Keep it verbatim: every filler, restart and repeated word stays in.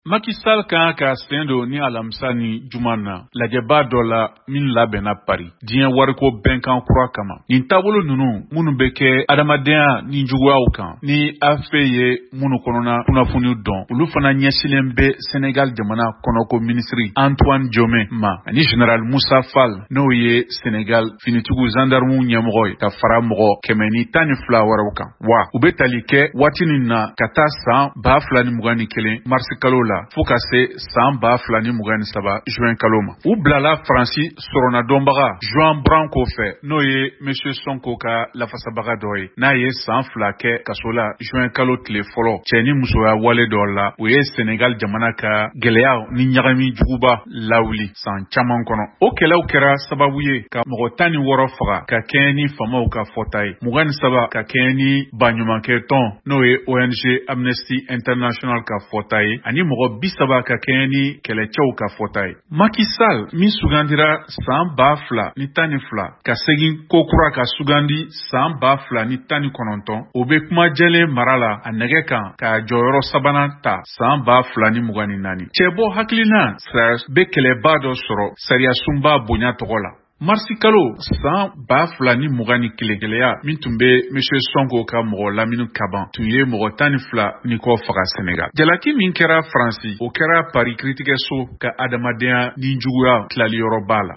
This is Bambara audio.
Macky Sall kan ka sen do ni alamisa ni juma na lajɛba dɔ la min labɛnna Paris diɲɛ wariko bɛnkan kura kama. Nin taabolo nunu minnu bɛ kɛ adamadenya ni juguyaw kan ni A F P ye minnu kɔnɔna kunnafoniw dɔn olu fana ɲɛsilen bɛ Senegal jamana kɔnɔko minisiri Antoine Diome ma ani General Moussa Fall n'o ye Senegal finitigiw gendarmew ɲɛmɔgɔ ye ka fara mɔgɔ kɛmɛ ni tan ni fila wɛrɛw kan. Wa u bɛ tali kɛ waati nin na ka taa san ba fila ni mugan ni kelen marisi kalo la fo ka se san ba fila ni mugan ni saba juin kalo ma. U bilala Faransi sɔrɔna dɔnbaga Juan Branco fɛ n'o ye Monsieur Sonko ka lafasabaga dɔ ye n'a ye san fila kɛ kaso la juin kalo tile fɔlɔ cɛ ni musoya wale dɔ la o ye Senegal jamana ka gɛlɛya ni ɲagami juguba lawuli san caman kɔnɔ. O kɛlɛw kɛra sababu ye ka mɔgɔ tan ni wɔɔrɔ faga ka kɛɲɛ ni famaw ka fɔta ye mugan ni saba ka kɛɲɛ ni baɲumankɛ tɔn n'o ye O N G Amnesty International ka fɔta ye ani mɔgɔ bi saba ka kɛɲɛ ni kɛlɛcɛw ka fɔta ye. Macky Sall min sugandira san ba fila ni tan ni fila ka segin ko kura ka sugandi san ba fila ni tan ni kɔnɔntɔn o bɛ kuma jɛlen mara la a nɛgɛ kan ka jɔyɔrɔ sabanan ta san ba fila ni mugan ni naani. Cɛbɔ hakilina bɛ kɛlɛba dɔ sɔrɔ sariya sunba bonya tɔgɔ la. Marisi kalo san ba fila ni mugan ni kelen gɛlɛya min tun bɛ Monsieur Sonko ka mɔgɔ lamini kaban tun ye mɔgɔ tan ni fila ni kɔ faga Senegal. Jalaki min kɛra Faransi o kɛra Paris kiritigɛso ka adamadenya ni juguya tilali yɔrɔ b'a la.